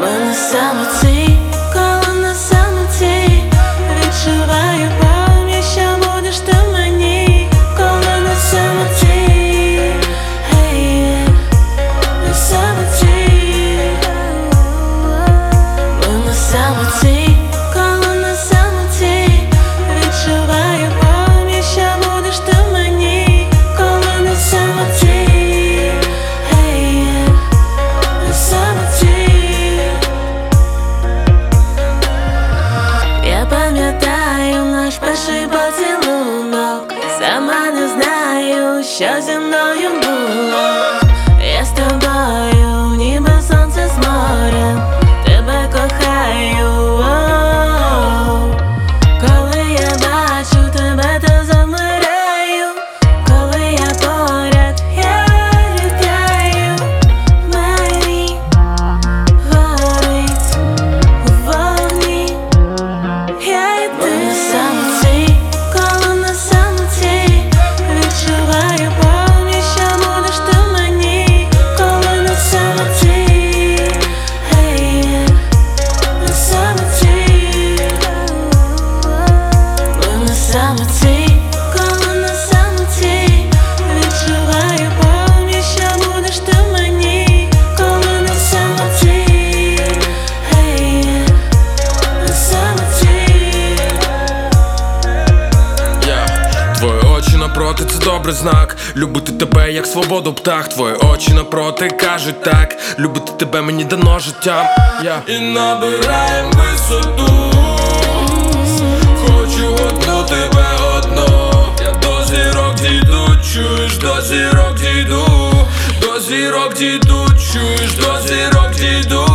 Ми на самоті, коли на самоті, відчуваю пам'ять, що будеш ти мені, коли на самоті, на самоті. Ми на самоті, коли на самоті, відчуваю пам'ять, що будеш ти мені, коли на самоті, на самоті. Я пам'ятаю наш перший поцілунок, сама не знаю, що зі мною було. Я з тобою, ніби сонце з морем, тебе кохаю. Коли я бачу тебе, то замираю, коли я поряд, я літаю. Мені горить у вогні. Я йду на самоті, коли на самоті, відчуваю пам'ять, що будеш ти мені, коли на самоті, на самоті. Ми на самоті, коли на самоті, відчуваю пам'ять, що будеш ти мені, коли на самоті, на самоті. Твої очі напроти, це добрий знак. Любити тебе, як свободу птах. Твої очі напроти кажуть так. Любити тебе мені дано життям. І набираєм висоту. Хочу одну тебе одну. Я до зірок дійду, чуєш, до зірок дійду. До зірок дійду, чуєш, до зірок дійду.